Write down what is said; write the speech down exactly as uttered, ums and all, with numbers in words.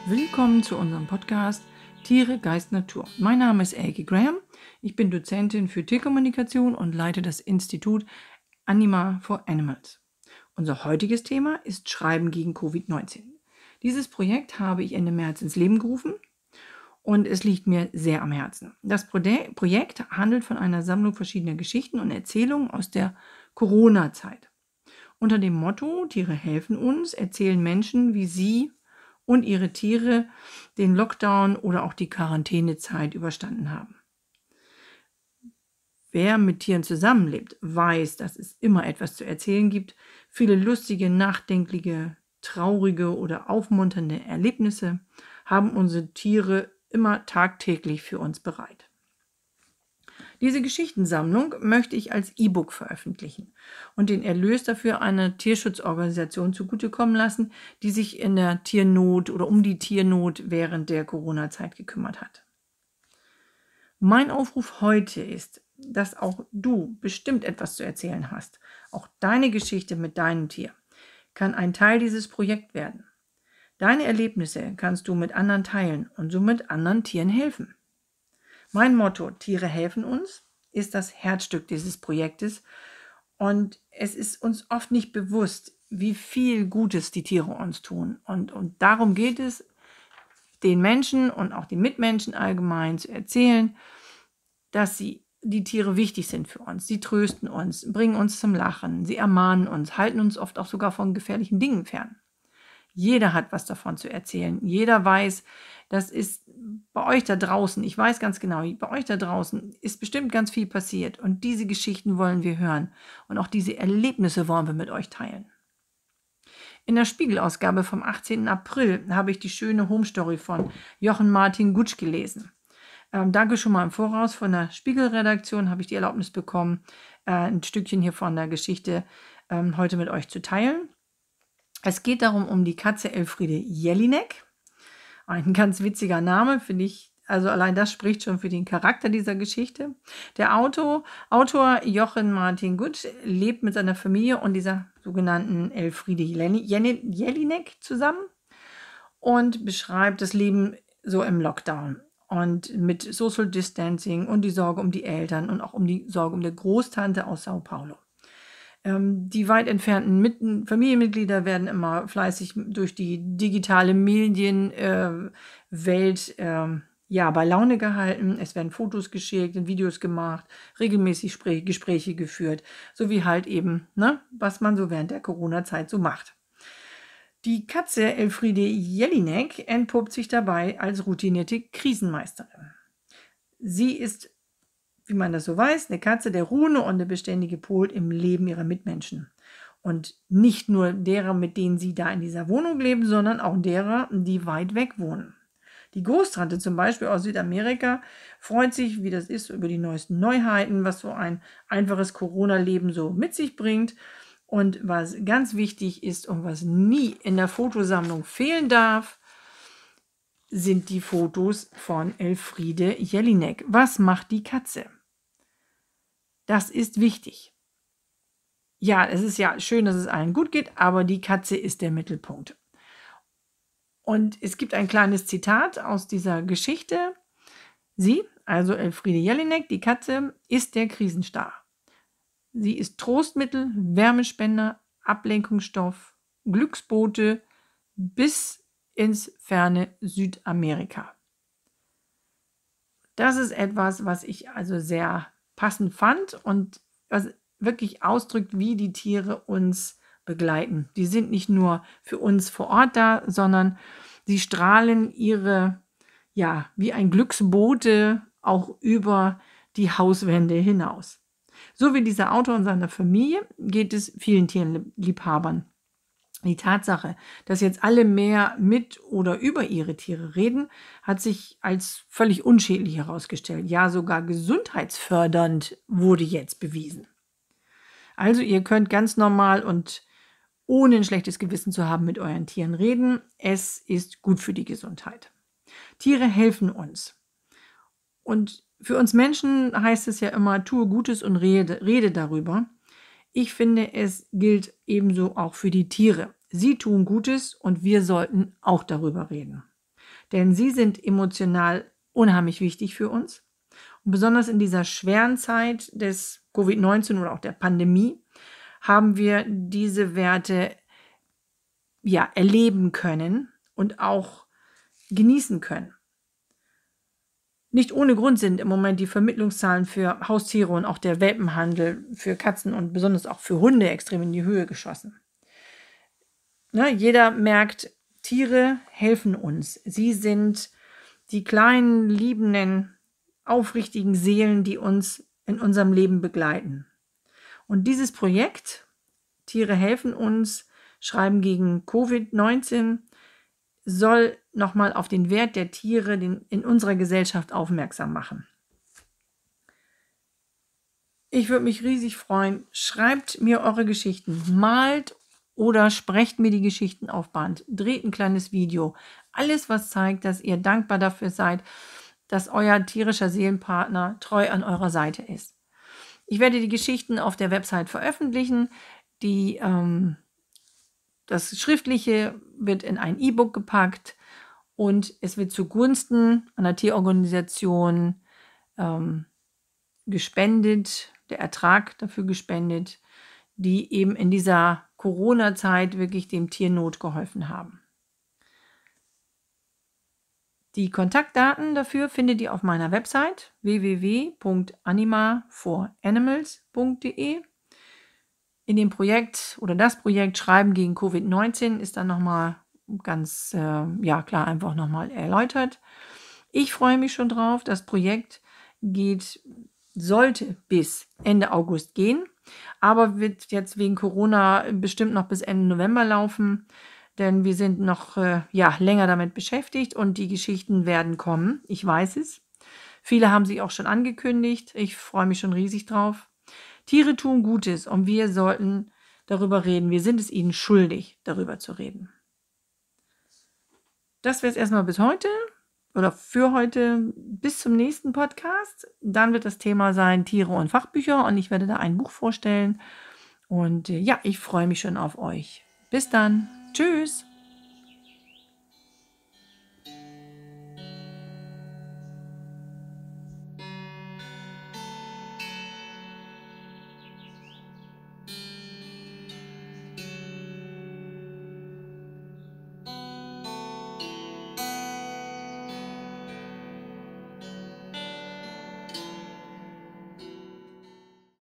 Willkommen zu unserem Podcast Tiere, Geist, Natur. Mein Name ist Elke Graham. Ich bin Dozentin für Tierkommunikation und leite das Institut Anima for Animals. Unser heutiges Thema ist Schreiben gegen Covid neunzehn. Dieses Projekt habe ich Ende März ins Leben gerufen und es liegt mir sehr am Herzen. Das Projekt handelt von einer Sammlung verschiedener Geschichten und Erzählungen aus der Corona-Zeit. Unter dem Motto Tiere helfen uns erzählen Menschen, wie sie und ihre Tiere den Lockdown oder auch die Quarantänezeit überstanden haben. Wer mit Tieren zusammenlebt, weiß, dass es immer etwas zu erzählen gibt. Viele lustige, nachdenkliche, traurige oder aufmunternde Erlebnisse haben unsere Tiere immer tagtäglich für uns bereit. Diese Geschichtensammlung möchte ich als E-Book veröffentlichen und den Erlös dafür einer Tierschutzorganisation zugutekommen lassen, die sich in der Tiernot oder um die Tiernot während der Corona-Zeit gekümmert hat. Mein Aufruf heute ist, dass auch du bestimmt etwas zu erzählen hast. Auch deine Geschichte mit deinem Tier kann ein Teil dieses Projekts werden. Deine Erlebnisse kannst du mit anderen teilen und somit anderen Tieren helfen. Mein Motto, Tiere helfen uns, ist das Herzstück dieses Projektes und es ist uns oft nicht bewusst, wie viel Gutes die Tiere uns tun. Und, und darum geht es, den Menschen und auch den Mitmenschen allgemein zu erzählen, dass sie, die Tiere wichtig sind für uns. Sie trösten uns, bringen uns zum Lachen, sie ermahnen uns, halten uns oft auch sogar von gefährlichen Dingen fern. Jeder hat was davon zu erzählen. Jeder weiß, das ist bei euch da draußen, ich weiß ganz genau, bei euch da draußen ist bestimmt ganz viel passiert. Und diese Geschichten wollen wir hören. Und auch diese Erlebnisse wollen wir mit euch teilen. In der Spiegel-Ausgabe vom achtzehnten April habe ich die schöne Home-Story von Jochen Martin Gutsch gelesen. Ähm, danke schon mal im Voraus. Von der Spiegel-Redaktion habe ich die Erlaubnis bekommen, äh, ein Stückchen hier von der Geschichte ähm, heute mit euch zu teilen. Es geht darum, um die Katze Elfriede Jelinek. Ein ganz witziger Name, finde ich. Also allein das spricht schon für den Charakter dieser Geschichte. Der Autor, Autor Jochen Martin Gutsch lebt mit seiner Familie und dieser sogenannten Elfriede Jelinek zusammen und beschreibt das Leben so im Lockdown und mit Social Distancing und die Sorge um die Eltern und auch um die Sorge um die Großtante aus Sao Paulo. Die weit entfernten Familienmitglieder werden immer fleißig durch die digitale Medienwelt äh, äh, ja, bei Laune gehalten. Es werden Fotos geschickt, Videos gemacht, regelmäßig Spr- Gespräche geführt, sowie halt eben, ne, was man so während der Corona-Zeit so macht. Die Katze Elfriede Jelinek entpuppt sich dabei als routinierte Krisenmeisterin. Sie ist, wie man das so weiß, eine Katze, der ruhende und der beständige Pol im Leben ihrer Mitmenschen. Und nicht nur derer, mit denen sie da in dieser Wohnung leben, sondern auch derer, die weit weg wohnen. Die Großtante zum Beispiel aus Südamerika freut sich, wie das ist, über die neuesten Neuheiten, was so ein einfaches Corona-Leben so mit sich bringt. Und was ganz wichtig ist und was nie in der Fotosammlung fehlen darf, sind die Fotos von Elfriede Jelinek. Was macht die Katze? Das ist wichtig. Ja, es ist ja schön, dass es allen gut geht, aber die Katze ist der Mittelpunkt. Und es gibt ein kleines Zitat aus dieser Geschichte. Sie, also Elfriede Jelinek, die Katze, ist der Krisenstar. Sie ist Trostmittel, Wärmespender, Ablenkungsstoff, Glücksbote bis ins ferne Südamerika. Das ist etwas, was ich also sehr passend fand und was wirklich ausdrückt, wie die Tiere uns begleiten. Die sind nicht nur für uns vor Ort da, sondern sie strahlen ihre, ja, wie ein Glücksbote auch über die Hauswände hinaus. So wie dieser Autor und seiner Familie geht es vielen Tierliebhabern. Die Tatsache, dass jetzt alle mehr mit oder über ihre Tiere reden, hat sich als völlig unschädlich herausgestellt. Ja, sogar gesundheitsfördernd wurde jetzt bewiesen. Also ihr könnt ganz normal und ohne ein schlechtes Gewissen zu haben mit euren Tieren reden. Es ist gut für die Gesundheit. Tiere helfen uns. Und für uns Menschen heißt es ja immer, tue Gutes und rede, rede darüber. Ich finde, es gilt ebenso auch für die Tiere. Sie tun Gutes und wir sollten auch darüber reden. denn sie sind emotional unheimlich wichtig für uns. Und besonders in dieser schweren Zeit des Covid neunzehn oder auch der Pandemie haben wir diese Werte ja erleben können und auch genießen können. Nicht ohne Grund sind im Moment die Vermittlungszahlen für Haustiere und auch der Welpenhandel für Katzen und besonders auch für Hunde extrem in die Höhe geschossen. Ne, jeder merkt, Tiere helfen uns. Sie sind die kleinen, liebenden, aufrichtigen Seelen, die uns in unserem Leben begleiten. Und dieses Projekt, Tiere helfen uns, schreiben gegen Covid neunzehn, soll nochmal auf den Wert der Tiere in unserer Gesellschaft aufmerksam machen. Ich würde mich riesig freuen. Schreibt mir eure Geschichten, malt oder sprecht mir die Geschichten auf Band, dreht ein kleines Video. Alles, was zeigt, dass ihr dankbar dafür seid, dass euer tierischer Seelenpartner treu an eurer Seite ist. Ich werde die Geschichten auf der Website veröffentlichen. Die, ähm, das Schriftliche wird in ein E-Book gepackt und es wird zugunsten einer Tierorganisation ähm, gespendet, der Ertrag dafür gespendet, die eben in dieser Corona-Zeit wirklich dem Tier Not geholfen haben. Die Kontaktdaten dafür findet ihr auf meiner Website w w w punkt anima for animals punkt d e. In dem Projekt oder das Projekt Schreiben gegen Covid neunzehn ist dann nochmal ganz, äh, ja klar, einfach nochmal erläutert. Ich freue mich schon drauf. Das Projekt geht, sollte bis Ende August gehen, aber wird jetzt wegen Corona bestimmt noch bis Ende November laufen. Denn wir sind noch äh, ja, länger damit beschäftigt und die Geschichten werden kommen. Ich weiß es. Viele haben sie auch schon angekündigt. Ich freue mich schon riesig drauf. Tiere tun Gutes und wir sollten darüber reden. Wir sind es ihnen schuldig, darüber zu reden. Das wäre es erstmal bis heute oder für heute. Bis zum nächsten Podcast. Dann wird das Thema sein Tiere und Fachbücher und ich werde da ein Buch vorstellen. Und äh, ja, ich freue mich schon auf euch. Bis dann. Tschüss.